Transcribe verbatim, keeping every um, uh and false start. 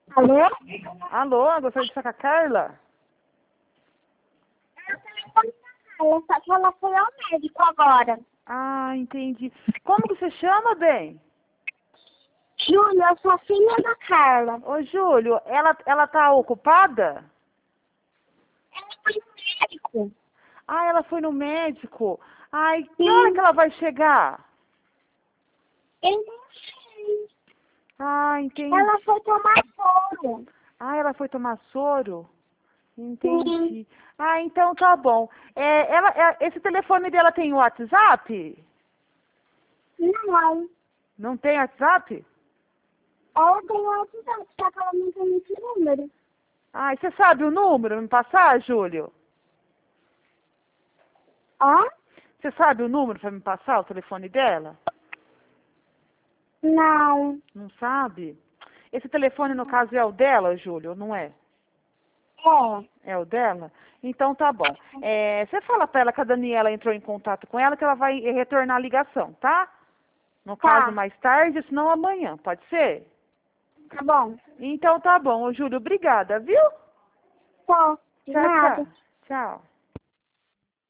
Alô? Alô, gostaria de falar com a Carla? Ela só que ela foi ao médico agora. Ah, entendi. Como que você chama, bem? Júlia, eu sou a filha da Carla. Ô, Júlio, ela, ela tá ocupada? Ela foi no médico. Ah, ela foi no médico. Ai, que hora que ela vai chegar? Eu não sei. Ah, entendi. Ela foi tomar soro. Ah, ela foi tomar soro? Sim. Entendi. Ah, então tá bom. É, ela, é, esse telefone dela tem WhatsApp? Não. Não tem WhatsApp? Ela tem o WhatsApp, só que ela não tem esse número. Ah, você sabe o número? Me passar, Júlio? Ó? Você sabe o número para me passar, o telefone dela? Não. Não sabe? Esse telefone, no caso, é o dela, Júlio, não é? É. É o dela? Então tá bom. É, você fala para ela que a Daniela entrou em contato com ela, que ela vai retornar a ligação, tá? No Tá. caso, mais tarde, senão amanhã, pode ser? Tá bom. Então tá bom, ô Júlio, obrigada, viu? Tá. De Tchau, nada. tchau. Tchau.